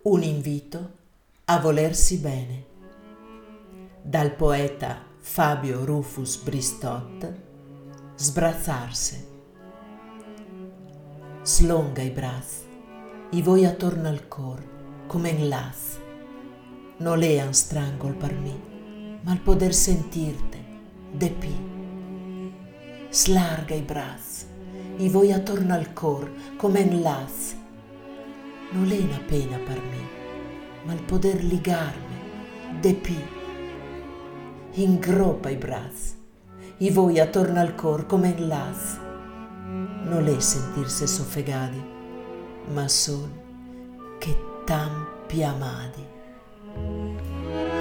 Un invito a volersi bene. Dal poeta Fabio Rufus Bristot, Sbrazzarse. Slonga i braz, i voi attorno al cor, come in las. No lean strangol par mi, ma il poder sentirte, de pi. Slarga i braz, i voi attorno al cor, come in las. No lena pena par mi, ma il poder ligarme, de pi. Ingroppa i braz, i voi attorno al cor, come in las. No le sentirse soffegadi, ma sol che tan piamadi.